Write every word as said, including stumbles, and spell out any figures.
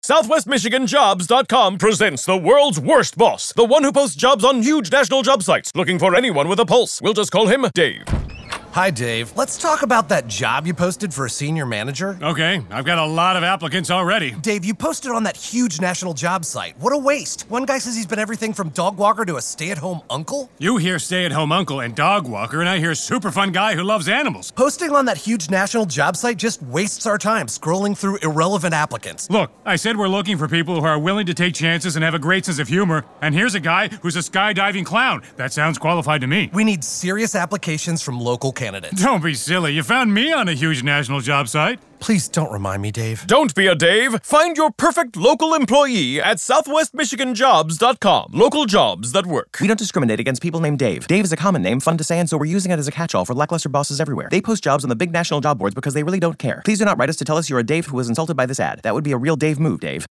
Southwest Michigan Jobs dot com presents the world's worst boss, the one who posts jobs on huge national job sites, looking for anyone with a pulse. We'll just call him Dave. Hi, Dave. Let's talk about that job you posted for a senior manager. Okay, I've got a lot of applicants already. Dave, you posted on that huge national job site. What a waste. One guy says he's been everything from dog walker to a stay-at-home uncle. You hear stay-at-home uncle and dog walker, and I hear super fun guy who loves animals. Posting on that huge national job site just wastes our time scrolling through irrelevant applicants. Look, I said we're looking for people who are willing to take chances and have a great sense of humor, and here's a guy who's a skydiving clown. That sounds qualified to me. We need serious applications from local candidates. Don't be silly. You found me on a huge national job site. Please don't remind me, Dave. Don't be a Dave. Find your perfect local employee at Southwest Michigan Jobs dot com. Local jobs that work. We don't discriminate against people named Dave. Dave is a common name, fun to say, and so we're using it as a catch-all for lackluster bosses everywhere. They post jobs on the big national job boards because they really don't care. Please do not write us to tell us you're a Dave who was insulted by this ad. That would be a real Dave move, Dave.